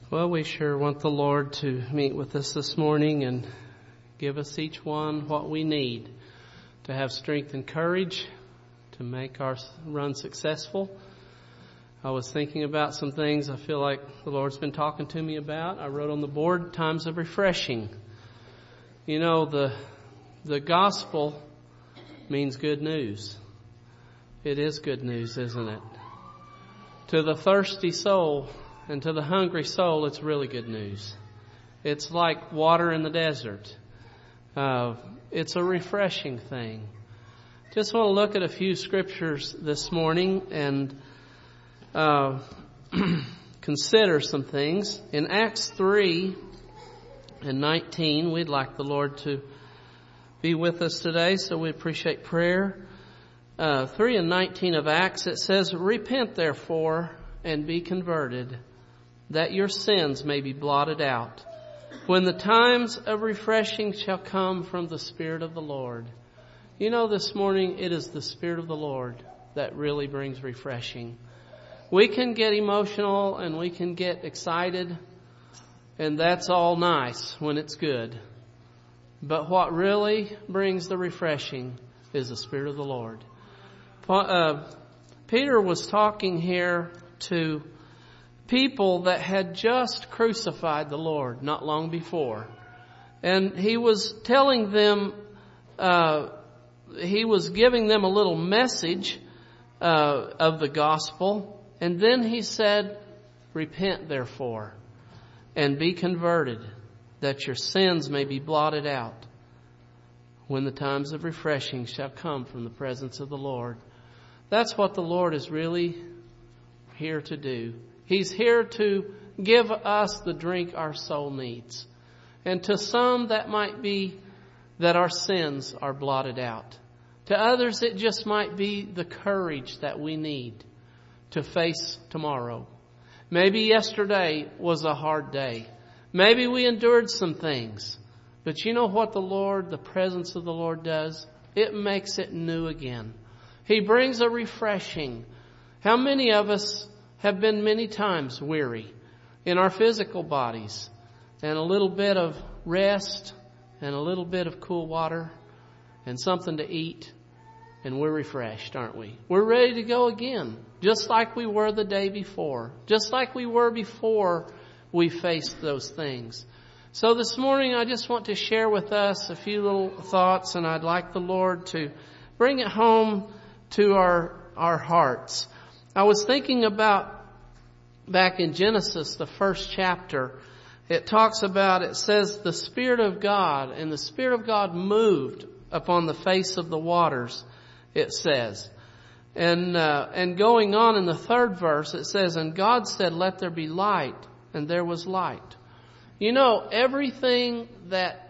Well, we sure want the Lord to meet with us this morning and give us each one what we need to have strength and courage to make our run successful. I was thinking about some things I feel like the Lord's been talking to me about. I wrote on the board, times of refreshing. You know, the gospel means good news. It is good news, isn't it? To the thirsty soul and to the hungry soul, it's really good news. It's like water in the desert. It's a refreshing thing. Just want to look at a few scriptures this morning and consider some things. In Acts 3:19, we'd like the Lord to be with us today, so we appreciate prayer. 3:19 of Acts, it says, "Repent therefore and be converted, that your sins may be blotted out, when the times of refreshing shall come from the Spirit of the Lord." You know, this morning it is the Spirit of the Lord that really brings refreshing. We can get emotional and we can get excited, and that's all nice when it's good. But what really brings the refreshing is the Spirit of the Lord. Peter was talking here to people that had just crucified the Lord not long before. And he was telling them, he was giving them a little message of the gospel. And then he said, "Repent therefore and be converted, that your sins may be blotted out, when the times of refreshing shall come from the presence of the Lord." That's what the Lord is really here to do. He's here to give us the drink our soul needs. And to some that might be that our sins are blotted out. To others it just might be the courage that we need to face tomorrow. Maybe yesterday was a hard day. Maybe we endured some things. But you know what the presence of the Lord does? It makes it new again. He brings a refreshing. How many of us have been many times weary in our physical bodies, and a little bit of rest and a little bit of cool water and something to eat, and we're refreshed, aren't we? We're ready to go again, just like we were the day before, just like we were before we faced those things. So this morning I just want to share with us a few little thoughts, and I'd like the Lord to bring it home to our hearts. I was thinking about back in Genesis, the first chapter, it says the Spirit of God, and the Spirit of God moved upon the face of the waters, it says. And going on in the third verse, it says, "And God said, let there be light, and there was light." You know, everything that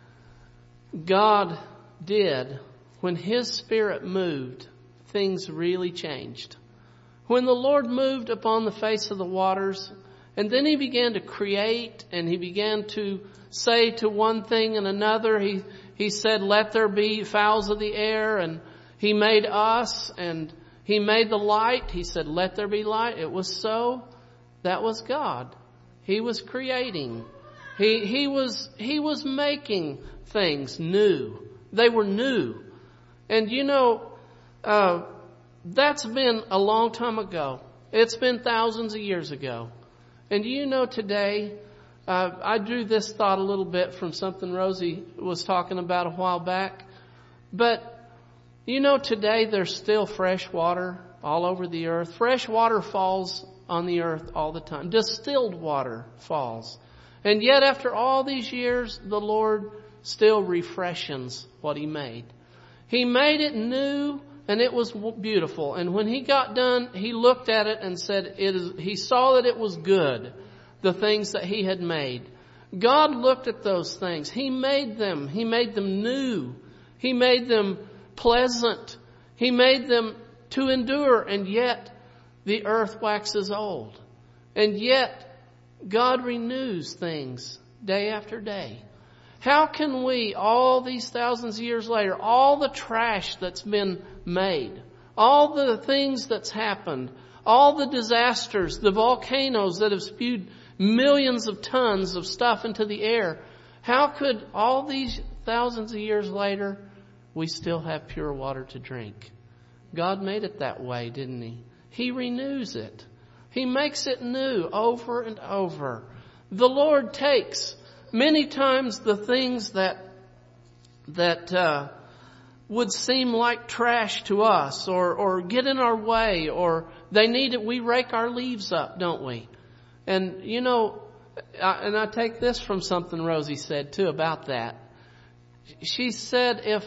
God did, when His Spirit moved, things really changed. When the Lord moved upon the face of the waters, and then He began to create, and He began to say to one thing and another, He said, "Let there be fowls of the air," and He made us, and He made the light. He said, "Let there be light." It was so. That was God. He was creating. He was making things new. They were new. And you know, that's been a long time ago. It's been thousands of years ago. And you know, today, I drew this thought a little bit from something Rosie was talking about a while back. But you know, today there's still fresh water all over the earth. Fresh water falls on the earth all the time. Distilled water falls. And yet after all these years, the Lord still refreshes what He made. He made it new, and it was beautiful. And when He got done, He looked at it and said, He saw that it was good, the things that He had made. God looked at those things. He made them. He made them new. He made them pleasant. He made them to endure. And yet the earth waxes old. And yet God renews things day after day. How can we, all these thousands of years later, all the trash that's been made, all the things that's happened, all the disasters, the volcanoes that have spewed millions of tons of stuff into the air. How could all these thousands of years later, we still have pure water to drink? God made it that way, didn't He? He renews it. He makes it new over and over. The Lord takes many times the things that would seem like trash to us or get in our way or they need it. We rake our leaves up, don't we? And you know, and I take this from something Rosie said too about that. She said if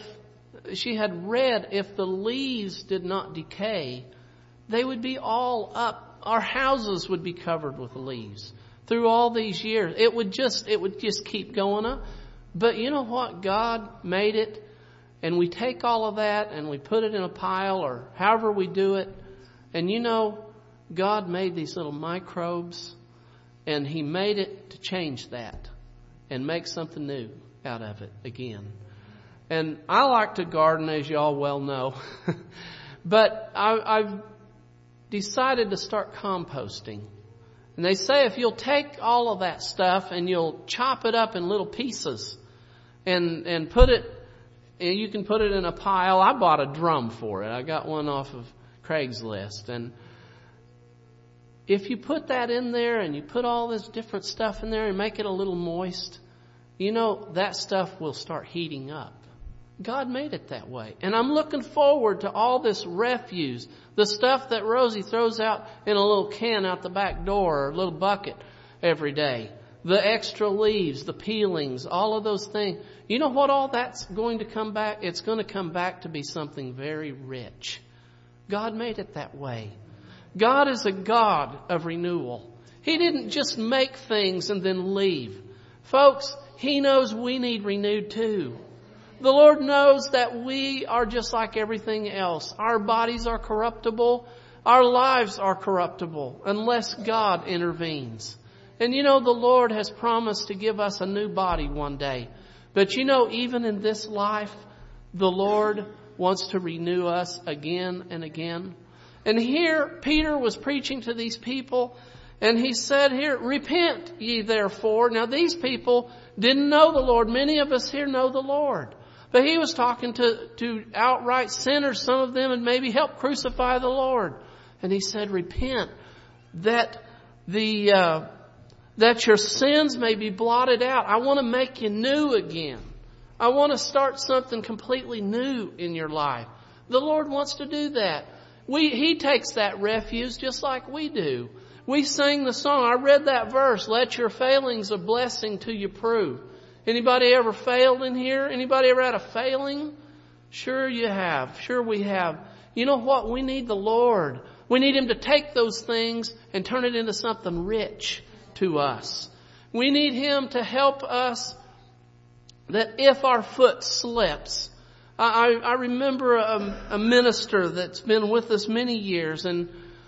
the leaves did not decay, they would be all up. Our houses would be covered with leaves through all these years. It would just keep going up. But you know what? God made it, and we take all of that and we put it in a pile or however we do it. And you know, God made these little microbes, and He made it to change that and make something new out of it again. And I like to garden, as you all well know. But I've decided to start composting. And they say if you'll take all of that stuff and you'll chop it up in little pieces and put it, you can put it in a pile. I bought a drum for it. I got one off of Craigslist. And if you put that in there and you put all this different stuff in there and make it a little moist, you know, that stuff will start heating up. God made it that way. And I'm looking forward to all this refuse, the stuff that Rosie throws out in a little can out the back door or a little bucket every day. The extra leaves, the peelings, all of those things. You know what all that's going to come back? It's going to come back to be something very rich. God made it that way. God is a God of renewal. He didn't just make things and then leave. Folks, He knows we need renewed too. The Lord knows that we are just like everything else. Our bodies are corruptible. Our lives are corruptible unless God intervenes. And you know, the Lord has promised to give us a new body one day. But you know, even in this life, the Lord wants to renew us again and again. And here, Peter was preaching to these people, and he said here, repent ye therefore. Now these people didn't know the Lord. Many of us here know the Lord. But he was talking to outright sinners. Some of them had maybe helped crucify the Lord. And he said, repent that your sins may be blotted out. I want to make you new again. I want to start something completely new in your life. The Lord wants to do that. He takes that refuse just like we do. We sang the song. I read that verse. Let your failings a blessing to you prove. Anybody ever failed in here? Anybody ever had a failing? Sure you have. Sure we have. You know what? We need the Lord. We need Him to take those things and turn it into something rich to us. We need Him to help us that if our foot slips. I remember a minister that's been with us many years, and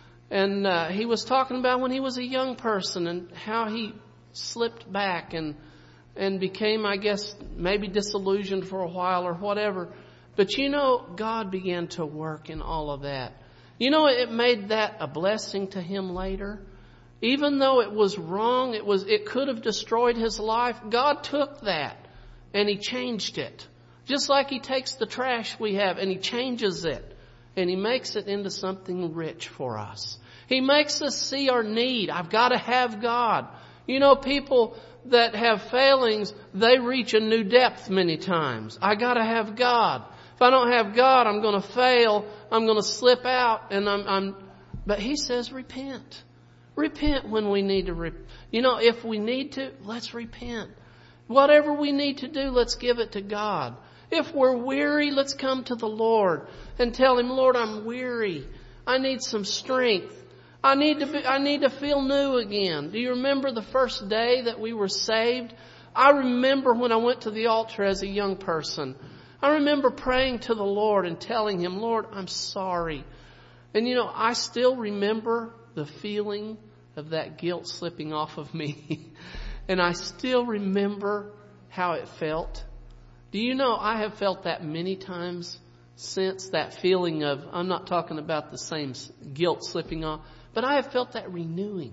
he was talking about when he was a young person and how he slipped back and became, I guess, maybe disillusioned for a while or whatever. But you know, God began to work in all of that. You know, it made that a blessing to him later. Even though it was wrong, it could have destroyed his life. God took that and He changed it. Just like He takes the trash we have and He changes it. And He makes it into something rich for us. He makes us see our need. I've got to have God. You know, people that have failings, they reach a new depth many times. I got to have God. If I don't have God, I'm going to fail. I'm going to slip out. And But He says repent. Repent when we need to. If we need to, let's repent. Whatever we need to do, let's give it to God. If we're weary, let's come to the Lord and tell Him, Lord, I'm weary. I need some strength. I need to feel new again. Do you remember the first day that we were saved? I remember when I went to the altar as a young person. I remember praying to the Lord and telling Him, Lord, I'm sorry. And I still remember the feeling of that guilt slipping off of me. And I still remember how it felt. Do you know I have felt that many times since, that feeling of, I'm not talking about the same guilt slipping off, but I have felt that renewing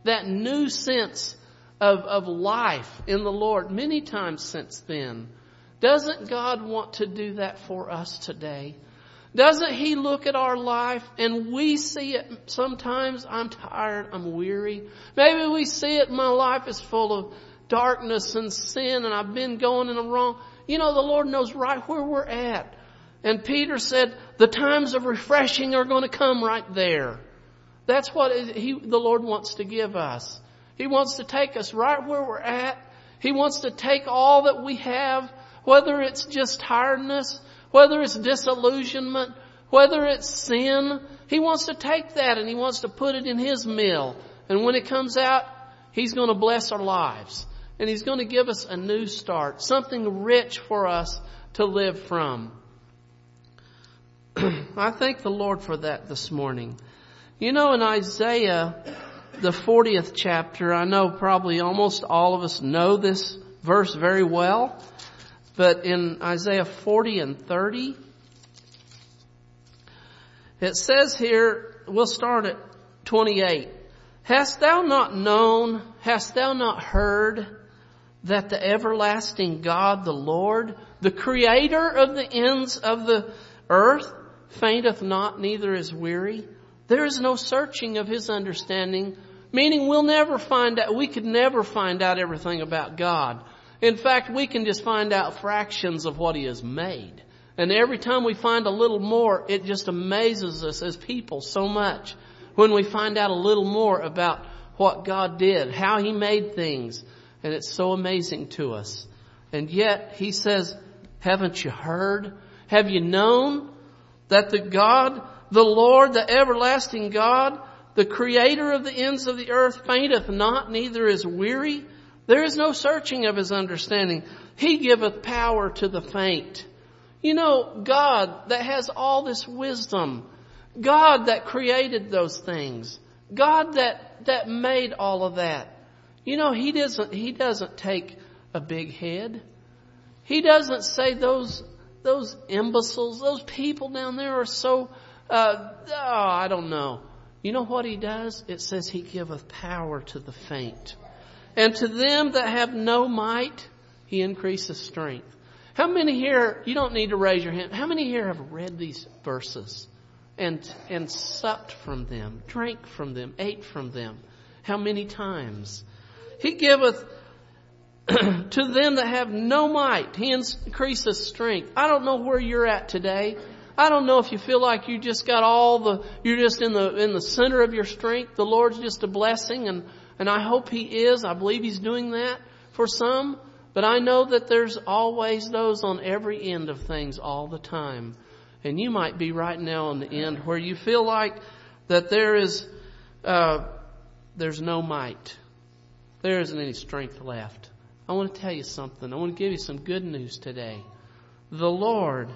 that new sense of life in the Lord many times since then. Doesn't God want to do that for us today? Doesn't He look at our life and we see it sometimes? I'm tired, I'm weary. Maybe we see it, my life is full of darkness and sin and I've been going in the wrong. You know, the Lord knows right where we're at. And Peter said, the times of refreshing are going to come right there. That's what the Lord wants to give us. He wants to take us right where we're at. He wants to take all that we have, whether it's just tiredness, whether it's disillusionment, whether it's sin. He wants to take that and He wants to put it in His meal. And when it comes out, He's going to bless our lives. And He's going to give us a new start, something rich for us to live from. I thank the Lord for that this morning. You know, in Isaiah, the 40th chapter, I know probably almost all of us know this verse very well. But in Isaiah 40 and 30, it says here, we'll start at 28. Hast thou not known, hast thou not heard that the everlasting God, the Lord, the creator of the ends of the earth, fainteth not, neither is weary? There is no searching of His understanding, meaning we could never find out everything about God. In fact, we can just find out fractions of what He has made. And every time we find a little more, it just amazes us as people so much when we find out a little more about what God did, how He made things. And it's so amazing to us. And yet, He says, haven't you heard? Have you known that the God, the Lord, the everlasting God, the creator of the ends of the earth, fainteth not, neither is weary? There is no searching of His understanding. He giveth power to the faint. You know, God that has all this wisdom, God that created those things, God that made all of that. You know, He doesn't take a big head. He doesn't say those imbeciles, those people down there are so, I don't know. You know what He does? It says He giveth power to the faint. And to them that have no might, He increases strength. How many here, you don't need to raise your hand, how many here have read these verses and supped from them, drank from them, ate from them? How many times? He giveth to them that have no might, He increases strength. I don't know where you're at today. I don't know if you feel like you just got you're just in the center of your strength. The Lord's just a blessing, and I hope He is. I believe He's doing that for some. But I know that there's always those on every end of things all the time. And you might be right now on the end where you feel like that there's no might. There isn't any strength left. I want to tell you something. I want to give you some good news today. The Lord,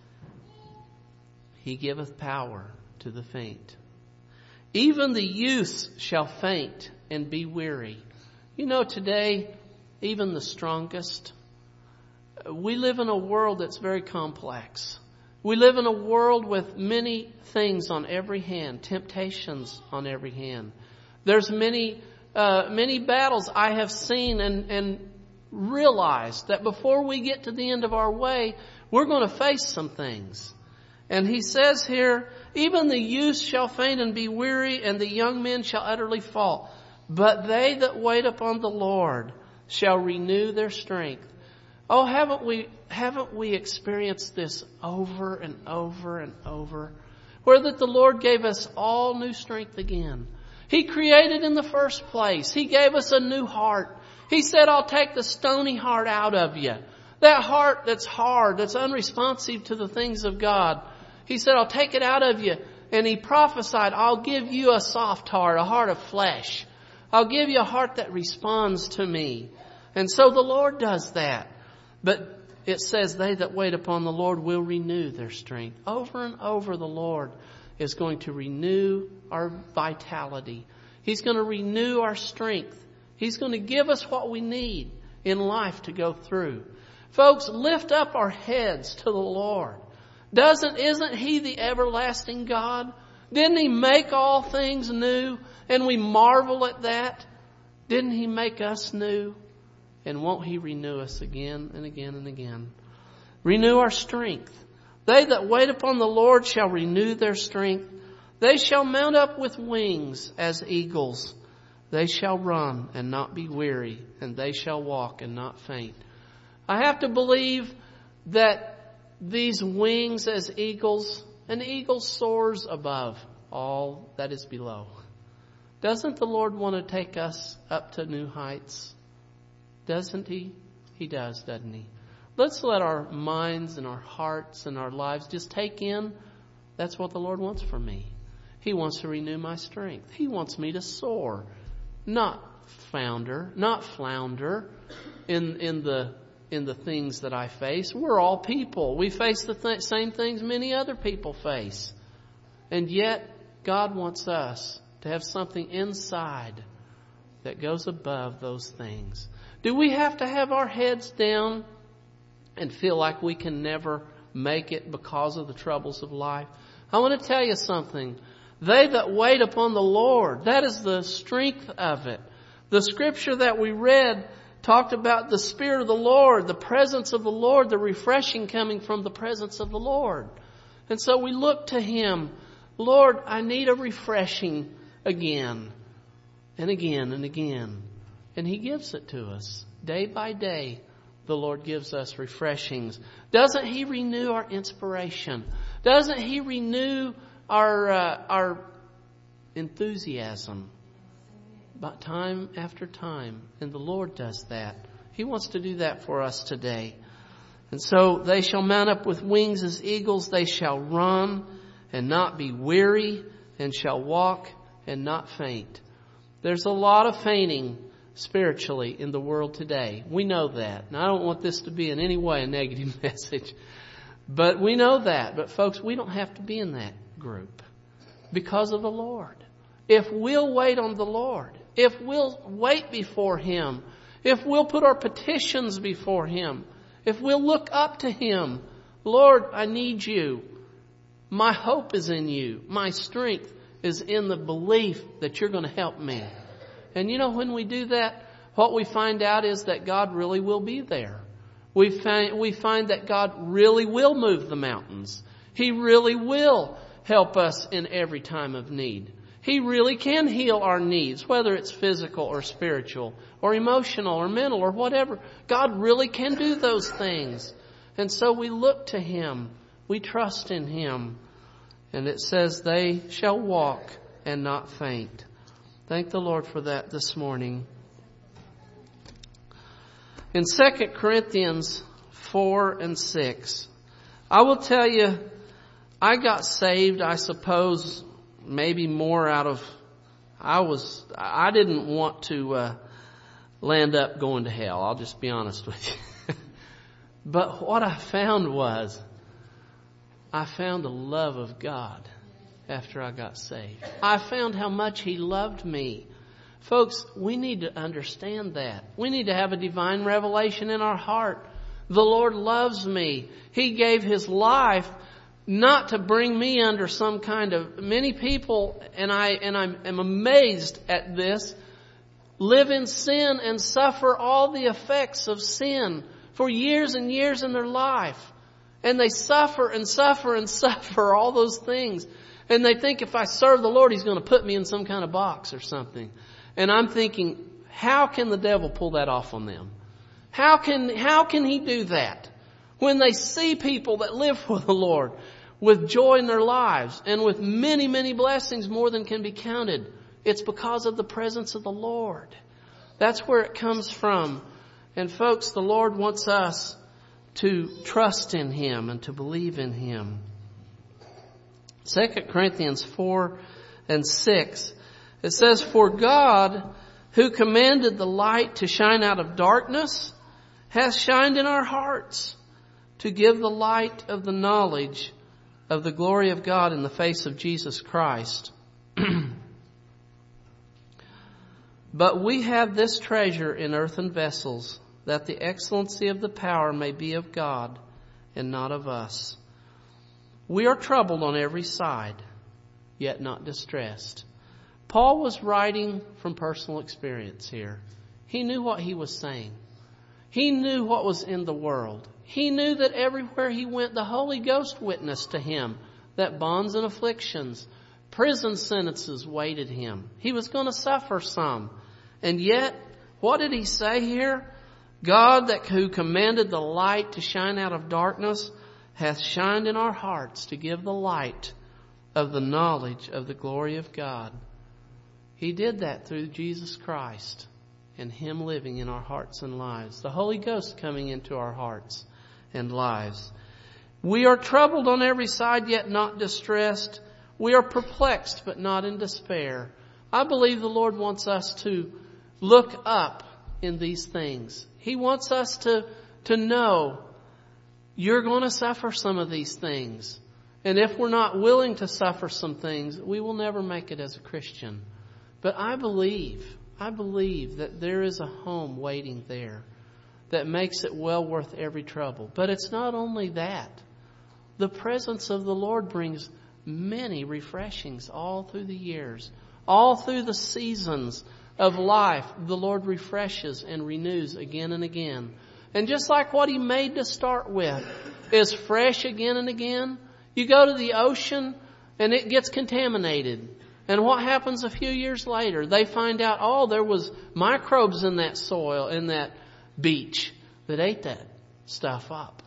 He giveth power to the faint. Even the youths shall faint and be weary. You know, today, even the strongest, we live in a world that's very complex. We live in a world with many things on every hand, temptations on every hand. There's many battles I have seen and realized that before we get to the end of our way, we're going to face some things. And He says here, even the youth shall faint and be weary, and the young men shall utterly fall. But they that wait upon the Lord shall renew their strength. Oh, haven't we experienced this over and over and over? Where that the Lord gave us all new strength again. He created in the first place. He gave us a new heart. He said, I'll take the stony heart out of you. That heart that's hard, that's unresponsive to the things of God. He said, I'll take it out of you. And He prophesied, I'll give you a soft heart, a heart of flesh. I'll give you a heart that responds to me. And so the Lord does that. But it says they that wait upon the Lord will renew their strength. Over and over the Lord is going to renew our vitality. He's going to renew our strength. He's going to give us what we need in life to go through. Folks, lift up our heads to the Lord. Isn't He the everlasting God? Didn't He make all things new? And we marvel at that. Didn't He make us new? And won't He renew us again and again and again? Renew our strength. They that wait upon the Lord shall renew their strength. They shall mount up with wings as eagles. They shall run and not be weary, and they shall walk and not faint. I have to believe that these wings as eagles, an eagle soars above all that is below. Doesn't the Lord want to take us up to new heights? Doesn't He? He does, doesn't He? Let's let our minds and our hearts and our lives just take in. That's what the Lord wants from me. He wants to renew my strength. He wants me to soar, not flounder in the things that I face. We're all people. We face the same things many other people face. And yet, God wants us to have something inside that goes above those things. Do we have to have our heads down and feel like we can never make it because of the troubles of life? I want to tell you something. They that wait upon the Lord, that is the strength of it. The scripture that we read talked about the Spirit of the Lord, the presence of the Lord, the refreshing coming from the presence of the Lord. And so we look to Him. Lord, I need a refreshing again and again and again. And He gives it to us. Day by day, the Lord gives us refreshings. Doesn't He renew our inspiration? Doesn't He renew our enthusiasm? But time after time. And the Lord does that. He wants to do that for us today. And so they shall mount up with wings as eagles. They shall run and not be weary, and shall walk and not faint. There's a lot of fainting spiritually in the world today. We know that. And I don't want this to be in any way a negative message. But we know that. But folks, we don't have to be in that group because of the Lord. If we'll wait on the Lord, if we'll wait before Him, if we'll put our petitions before Him, if we'll look up to Him, Lord, I need You. My hope is in You. My strength is in the belief that You're going to help me. And you know, when we do that, what we find out is that God really will be there. We find that God really will move the mountains. He really will help us in every time of need. He really can heal our needs, whether it's physical or spiritual or emotional or mental or whatever. God really can do those things. And so we look to Him. We trust in Him. And it says they shall walk and not faint. Thank the Lord for that this morning. In 2 Corinthians 4 and 6, I will tell you, I got saved, I suppose, maybe more out of, I didn't want to land up going to hell. I'll just be honest with you. But what I found was, I found the love of God after I got saved. I found how much He loved me. Folks, we need to understand that. We need to have a divine revelation in our heart. The Lord loves me. He gave His life not to bring me under some kind of... Many people, and I'm amazed at this, live in sin and suffer all the effects of sin for years and years in their life. And they suffer and suffer and suffer all those things. And they think if I serve the Lord, He's going to put me in some kind of box or something. And I'm thinking, how can the devil pull that off on them? How can he do that? When they see people that live for the Lord with joy in their lives and with many, many blessings more than can be counted, it's because of the presence of the Lord. That's where it comes from. And folks, the Lord wants us to trust in Him and to believe in Him. 2 Corinthians 4 and 6, it says, "For God, who commanded the light to shine out of darkness, hath shined in our hearts to give the light of the knowledge of the glory of God in the face of Jesus Christ. But we have this treasure in earthen vessels, that the excellency of the power may be of God and not of us. We are troubled on every side, yet not distressed. Paul was writing from personal experience here. He knew what he was saying. He knew what was in the world. He knew that everywhere he went, the Holy Ghost witnessed to him that bonds and afflictions, prison sentences waited him. He was going to suffer some. And yet, what did he say here? God who commanded the light to shine out of darkness hath shined in our hearts to give the light of the knowledge of the glory of God. He did that through Jesus Christ and Him living in our hearts and lives. The Holy Ghost coming into our hearts and lives. We are troubled on every side, yet not distressed. We are perplexed, but not in despair. I believe the Lord wants us to look up in these things. He wants us to know you're going to suffer some of these things. And if we're not willing to suffer some things, we will never make it as a Christian. But I believe that there is a home waiting there that makes it well worth every trouble. But it's not only that. The presence of the Lord brings many refreshings all through the years. All through the seasons of life, the Lord refreshes and renews again and again. And just like what He made to start with is fresh again and again, you go to the ocean and it gets contaminated. And what happens a few years later? They find out, there was microbes in that soil, in that beach that ate that stuff up.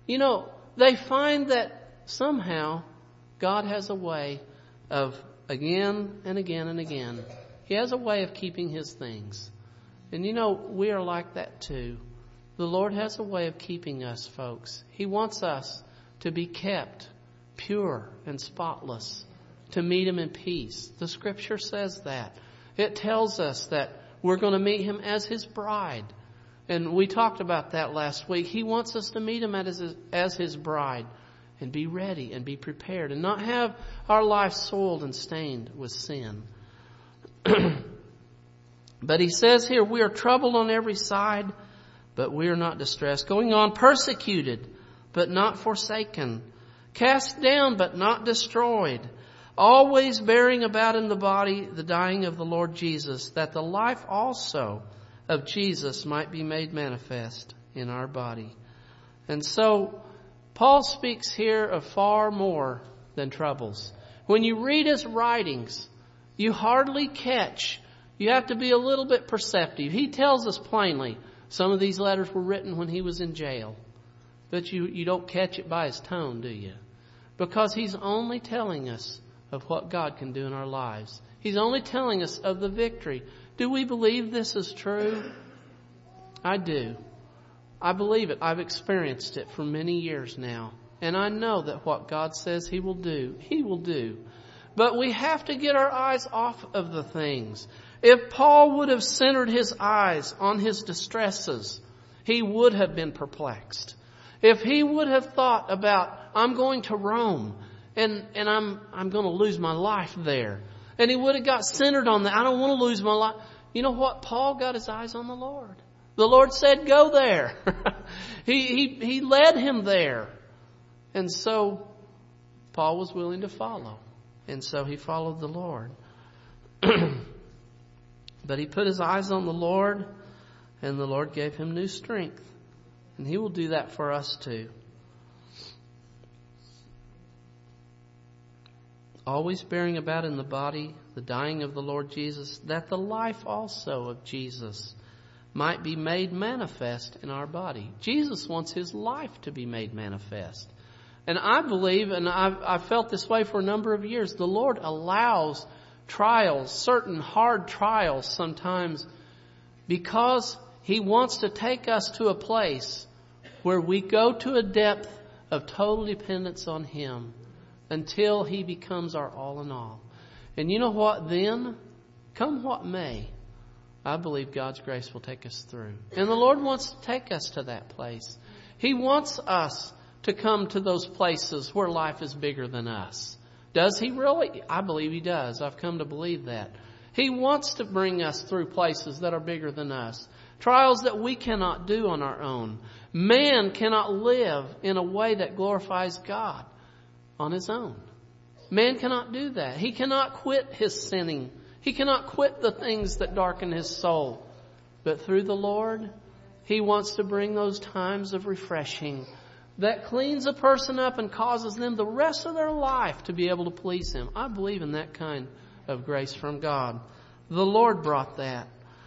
They find that somehow God has a way of again and again and again. He has a way of keeping His things. And we are like that too. The Lord has a way of keeping us, folks. He wants us to be kept pure and spotless, to meet Him in peace. The Scripture says that. It tells us that we're going to meet Him as His bride. And we talked about that last week. He wants us to meet Him as His bride and be ready and be prepared and not have our life soiled and stained with sin. But He says here, we are troubled on every side, but we are not distressed. Going on, persecuted, but not forsaken. Cast down, but not destroyed. Always bearing about in the body the dying of the Lord Jesus, that the life also of Jesus might be made manifest in our body. And so, Paul speaks here of far more than troubles. When you read his writings, you hardly catch. You have to be a little bit perceptive. He tells us plainly, some of these letters were written when he was in jail. But you don't catch it by his tone, do you? Because he's only telling us of what God can do in our lives. He's only telling us of the victory. Do we believe this is true? I do. I believe it. I've experienced it for many years now. And I know that what God says He will do, He will do. But we have to get our eyes off of the things. If Paul would have centered his eyes on his distresses, he would have been perplexed. If he would have thought about, I'm going to Rome and I'm going to lose my life there. And he would have got centered on that. I don't want to lose my life. You know what? Paul got his eyes on the Lord. The Lord said, go there. He led him there. And so Paul was willing to follow. And so he followed the Lord. But he put his eyes on the Lord, and the Lord gave him new strength. And He will do that for us too. Always bearing about in the body the dying of the Lord Jesus, that the life also of Jesus might be made manifest in our body. Jesus wants His life to be made manifest. And I believe, and I've felt this way for a number of years, the Lord allows trials, certain hard trials sometimes, because He wants to take us to a place where we go to a depth of total dependence on Him until He becomes our all in all. And you know what then? Come what may, I believe God's grace will take us through. And the Lord wants to take us to that place. He wants us to come to those places where life is bigger than us. Does He really? I believe He does. I've come to believe that. He wants to bring us through places that are bigger than us. Trials that we cannot do on our own. Man cannot live in a way that glorifies God on his own. Man cannot do that. He cannot quit his sinning. He cannot quit the things that darken his soul. But through the Lord, He wants to bring those times of refreshing that cleans a person up and causes them the rest of their life to be able to please Him. I believe in that kind of grace from God. The Lord brought that.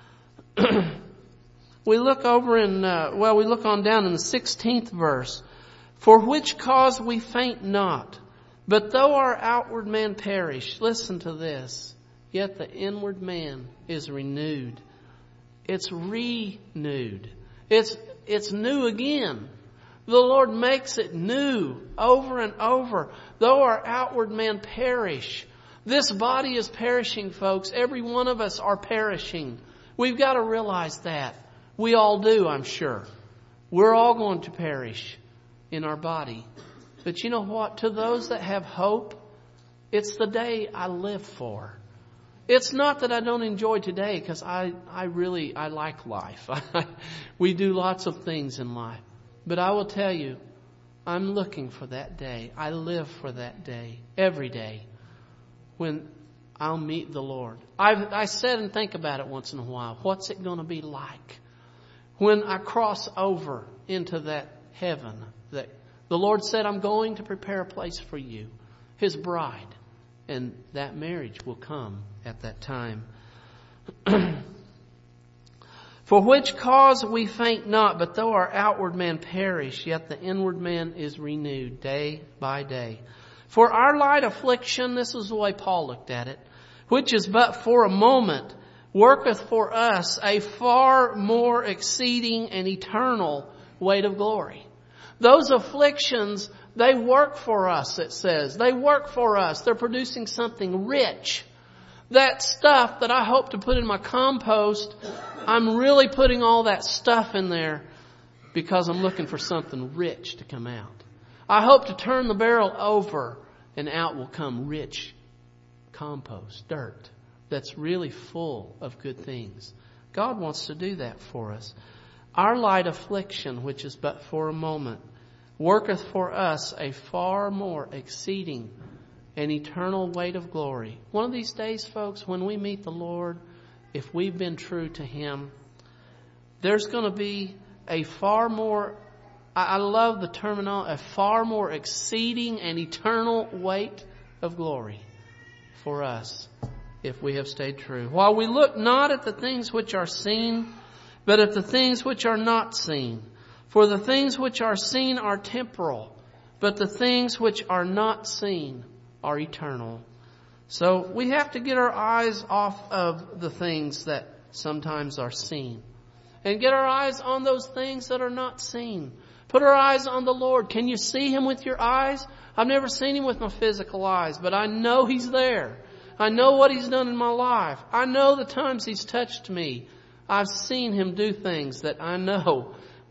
We look over we look on down in the 16th verse. For which cause we faint not, but though our outward man perish, listen to this, yet the inward man is renewed. It's renewed. It's new again. The Lord makes it new over and over. Though our outward man perish. This body is perishing, folks. Every one of us are perishing. We've got to realize that. We all do, I'm sure. We're all going to perish in our body. But you know what? To those that have hope, it's the day I live for. It's not that I don't enjoy today, because I like life. We do lots of things in life. But I will tell you, I'm looking for that day. I live for that day, every day, when I'll meet the Lord. I sit and think about it once in a while. What's it going to be like when I cross over into that heaven that the Lord said, I'm going to prepare a place for you, His bride. And that marriage will come at that time. For which cause we faint not, but though our outward man perish, yet the inward man is renewed day by day. For our light affliction, this is the way Paul looked at it, which is but for a moment, worketh for us a far more exceeding and eternal weight of glory. Those afflictions, they work for us, it says. They work for us. They're producing something rich. That stuff that I hope to put in my compost, I'm really putting all that stuff in there because I'm looking for something rich to come out. I hope to turn the barrel over and out will come rich compost, dirt, that's really full of good things. God wants to do that for us. Our light affliction, which is but for a moment, worketh for us a far more exceeding and eternal weight of glory. One of these days, folks, when we meet the Lord, if we've been true to Him, there's going to be a far more, I love the terminology, a far more exceeding and eternal weight of glory for us if we have stayed true. While we look not at the things which are seen, but at the things which are not seen. For the things which are seen are temporal, but the things which are not seen are eternal. So we have to get our eyes off of the things that sometimes are seen and get our eyes on those things that are not seen. Put our eyes on the Lord. Can you see Him with your eyes? I've never seen Him with my physical eyes, but I know He's there. I know what He's done in my life. I know the times He's touched me. I've seen Him do things that I know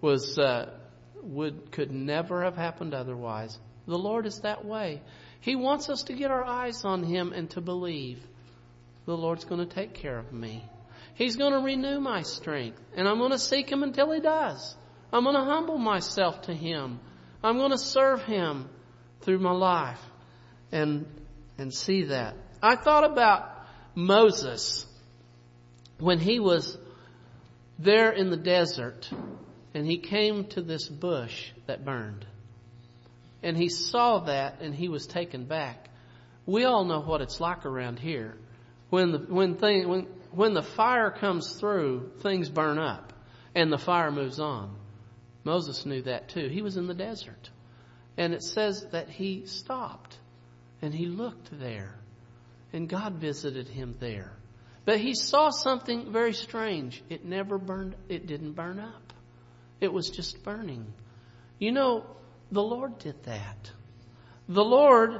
could never have happened otherwise. The Lord is that way. He wants us to get our eyes on Him and to believe the Lord's going to take care of me. He's going to renew my strength, and I'm going to seek Him until He does. I'm going to humble myself to Him. I'm going to serve Him through my life and see that. I thought about Moses when he was there in the desert and he came to this bush that burned. And he saw that and he was taken back. We all know what it's like around here. When the fire comes through, things burn up and the fire moves on. Moses knew that too. He was in the desert. And it says that he stopped and he looked there. And God visited him there. But he saw something very strange. It never burned. It didn't burn up. It was just burning. You know, the Lord did that. The Lord,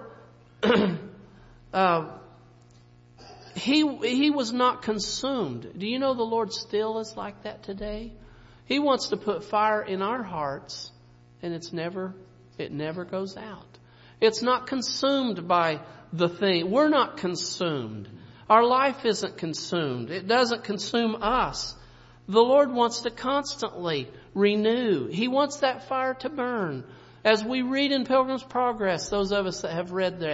He was not consumed. Do you know the Lord still is like that today? He wants to put fire in our hearts, and it never goes out. It's not consumed by the thing. We're not consumed. Our life isn't consumed. It doesn't consume us. The Lord wants to constantly renew. He wants that fire to burn. As we read in Pilgrim's Progress, those of us that have read that,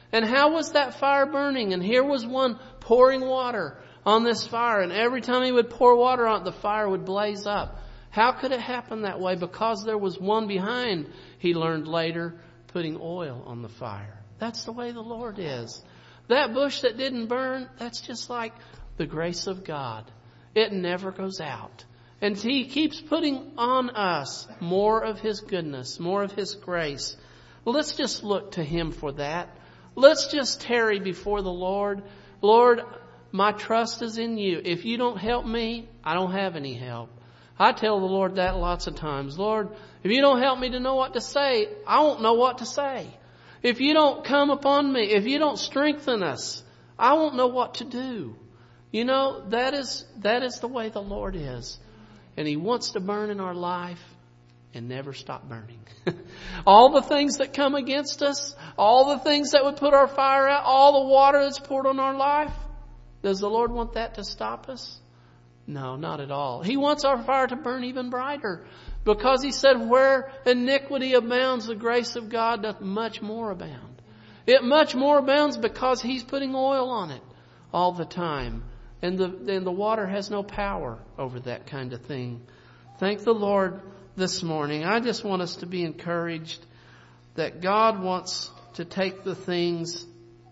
And how was that fire burning? And here was one pouring water on this fire. And every time he would pour water on it, the fire would blaze up. How could it happen that way? Because there was one behind, he learned later, putting oil on the fire. That's the way the Lord is. That bush that didn't burn, that's just like the grace of God. It never goes out. And He keeps putting on us more of His goodness, more of His grace. Well, let's just look to Him for that. Let's just tarry before the Lord. Lord, my trust is in You. If You don't help me, I don't have any help. I tell the Lord that lots of times. Lord, if You don't help me to know what to say, I won't know what to say. If You don't come upon me, if You don't strengthen us, I won't know what to do. You know, that is the way the Lord is. And He wants to burn in our life and never stop burning. All the things that come against us, all the things that would put our fire out, all the water that's poured on our life, does the Lord want that to stop us? No, not at all. He wants our fire to burn even brighter, because He said, where iniquity abounds, the grace of God doth much more abound. It much more abounds because He's putting oil on it all the time. And the water has no power over that kind of thing. Thank the Lord this morning. I just want us to be encouraged that God wants to take the things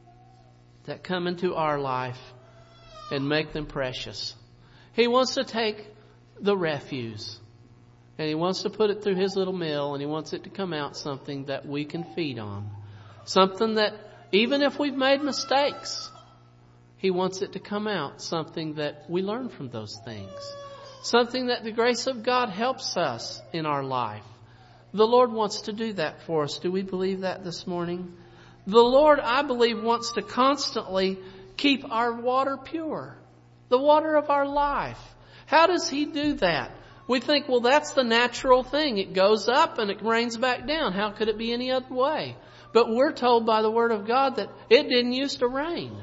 that come into our life and make them precious. He wants to take the refuse and He wants to put it through His little mill, and He wants it to come out something that we can feed on. Something that even if we've made mistakes, He wants it to come out something that we learn from those things. Something that the grace of God helps us in our life. The Lord wants to do that for us. Do we believe that this morning? The Lord, I believe, wants to constantly keep our water pure. The water of our life. How does He do that? We think, well, that's the natural thing. It goes up and it rains back down. How could it be any other way? But we're told by the Word of God that it didn't used to rain.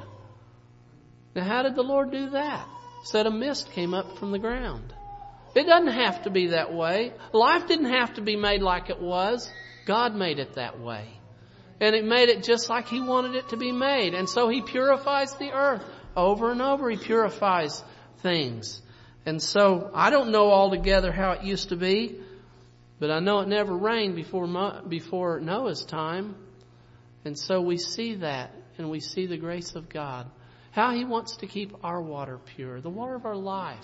Now, how did the Lord do that? Said a mist came up from the ground. It doesn't have to be that way. Life didn't have to be made like it was. God made it that way. And He made it just like He wanted it to be made. And so He purifies the earth. Over and over He purifies things. And so I don't know altogether how it used to be, but I know it never rained before Noah's time. And so we see that, and we see the grace of God. How He wants to keep our water pure, the water of our life,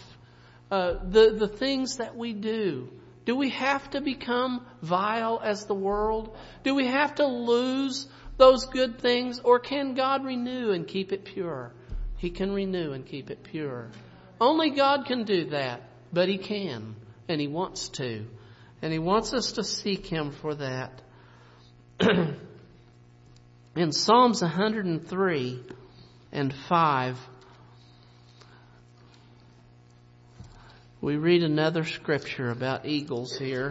the things that we do. Do we have to become vile as the world? Do we have to lose those good things, or can God renew and keep it pure? He can renew and keep it pure. Only God can do that, but He can, and He wants to. And He wants us to seek Him for that. In Psalms 103 and 5, we read another scripture about eagles here.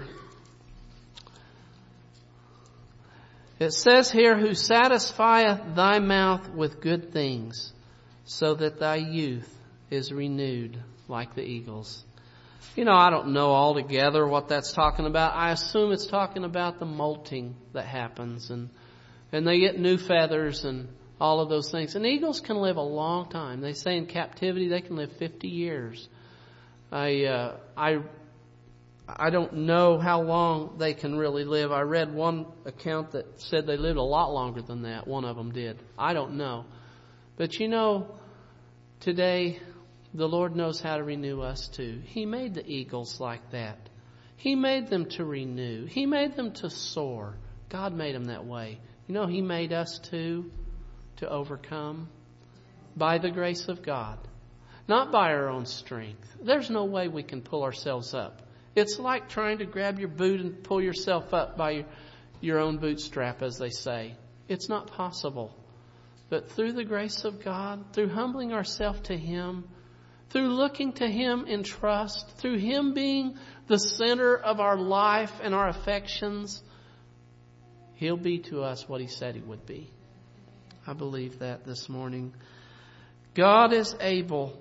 It says here, who satisfieth thy mouth with good things, so that thy youth is renewed like the eagles. You know, I don't know altogether what that's talking about. I assume it's talking about the molting that happens, and they get new feathers and all of those things. And eagles can live a long time. They say in captivity they can live 50 years. I don't know how long they can really live. I read one account that said they lived a lot longer than that. One of them did. I don't know. But you know, today the Lord knows how to renew us too. He made the eagles like that. He made them to renew. He made them to soar. God made them that way. You know, He made us too to overcome by the grace of God. Not by our own strength. There's no way we can pull ourselves up. It's like trying to grab your boot and pull yourself up by your own bootstrap, as they say. It's not possible. But through the grace of God, through humbling ourselves to Him, through looking to Him in trust, through Him being the center of our life and our affections, He'll be to us what He said He would be. I believe that this morning. God is able.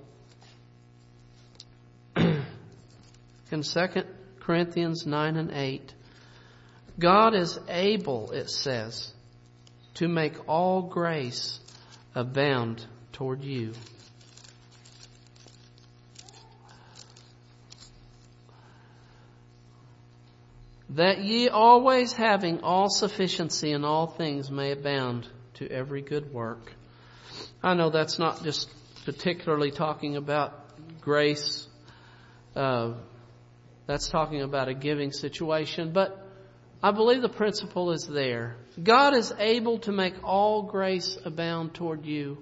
In 2 Corinthians 9 and 8, God is able, it says, to make all grace abound toward you. That ye always having all sufficiency in all things may abound to every good work. I know that's not just particularly talking about grace. That's talking about a giving situation, but I believe the principle is there. God is able to make all grace abound toward you.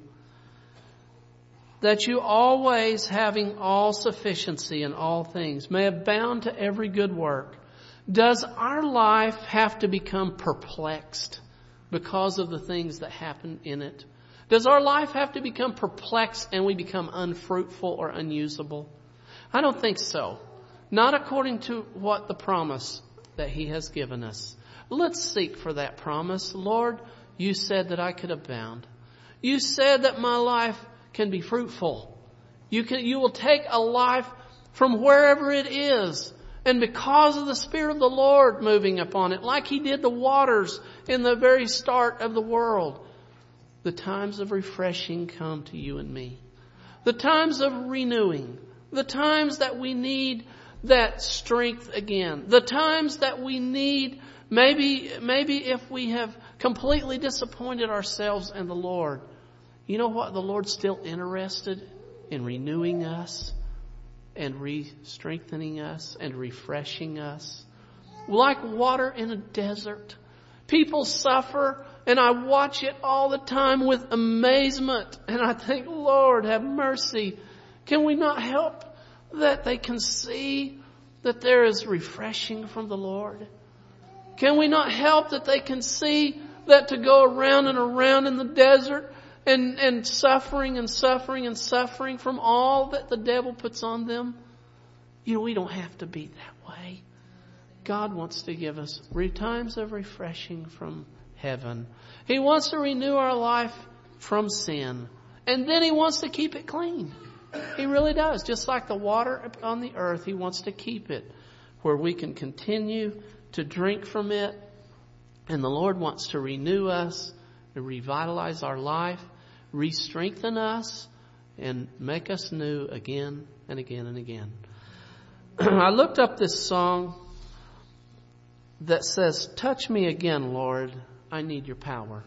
That you always having all sufficiency in all things may abound to every good work. Does our life have to become perplexed because of the things that happen in it? Does our life have to become perplexed and we become unfruitful or unusable? I don't think so. Not according to what the promise that He has given us. Let's seek for that promise. Lord, you said that I could abound. You said that my life can be fruitful. You will take a life from wherever it is. And because of the Spirit of the Lord moving upon it, like He did the waters in the very start of the world, the times of refreshing come to you and me. The times of renewing. The times that we need that strength again. The times that we need, maybe if we have completely disappointed ourselves and the Lord, you know what? The Lord's still interested in renewing us and re-strengthening us and refreshing us. Like water in a desert. People suffer and I watch it all the time with amazement. And I think, Lord, have mercy. Can we not help that they can see that there is refreshing from the Lord? Can we not help that they can see that to go around and around in the desert and suffering and suffering and suffering from all that the devil puts on them? You know, we don't have to be that way. God wants to give us times of refreshing from heaven. He wants to renew our life from sin. And then He wants to keep it clean. He really does. Just like the water on the earth, He wants to keep it where we can continue to drink from it. And the Lord wants to renew us, to revitalize our life, re-strengthen us, and make us new again and again and again. I looked up this song that says, "Touch me again, Lord, I need your power."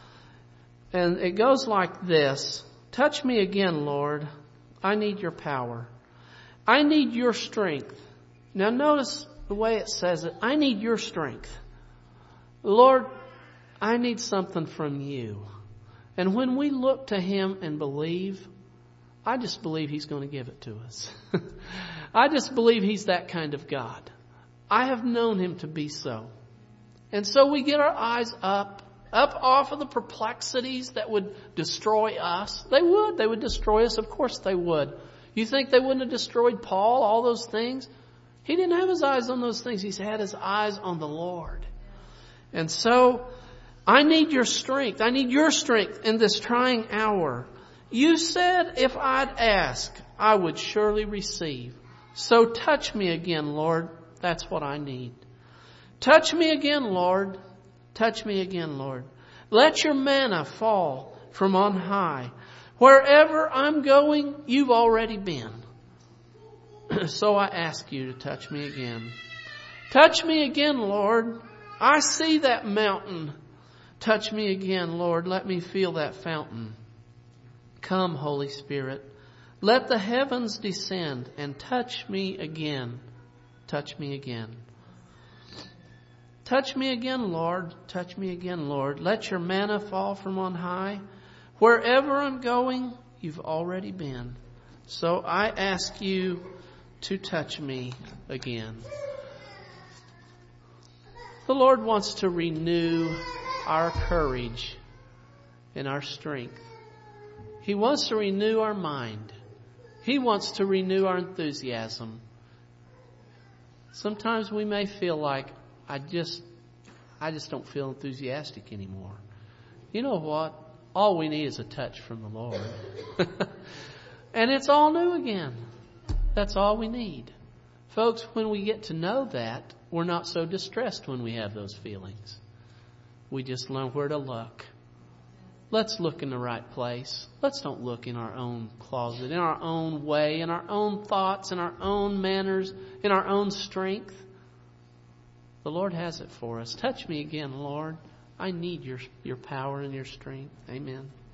And it goes like this: touch me again, Lord, I need your power. I need your strength. Now notice the way it says it. I need your strength. Lord, I need something from you. And when we look to Him and believe, I just believe He's going to give it to us. I just believe He's that kind of God. I have known Him to be so. And so we get our eyes up off of the perplexities that would destroy us. They would destroy us. Of course they would. You think they wouldn't have destroyed Paul, all those things? He didn't have his eyes on those things. He's had his eyes on the Lord. And so, I need your strength. I need your strength in this trying hour. You said if I'd ask, I would surely receive. So touch me again, Lord. That's what I need. Touch me again, Lord. Touch me again, Lord. Let your manna fall from on high. Wherever I'm going, you've already been. So I ask you to touch me again. Touch me again, Lord. I see that mountain. Touch me again, Lord. Let me feel that fountain. Come, Holy Spirit. Let the heavens descend and touch me again. Touch me again. Touch me again, Lord. Touch me again, Lord. Let your manna fall from on high. Wherever I'm going, you've already been. So I ask you to touch me again. The Lord wants to renew our courage and our strength. He wants to renew our mind. He wants to renew our enthusiasm. Sometimes we may feel like, I just don't feel enthusiastic anymore. You know what? All we need is a touch from the Lord. And it's all new again. That's all we need. Folks, when we get to know that, we're not so distressed when we have those feelings. we just learn where to look. Let's look in the right place. Let's don't look in our own closet, in our own way, in our own thoughts, in our own manners, in our own strength. The Lord has it for us. Touch me again, Lord. I need your power and your strength. Amen.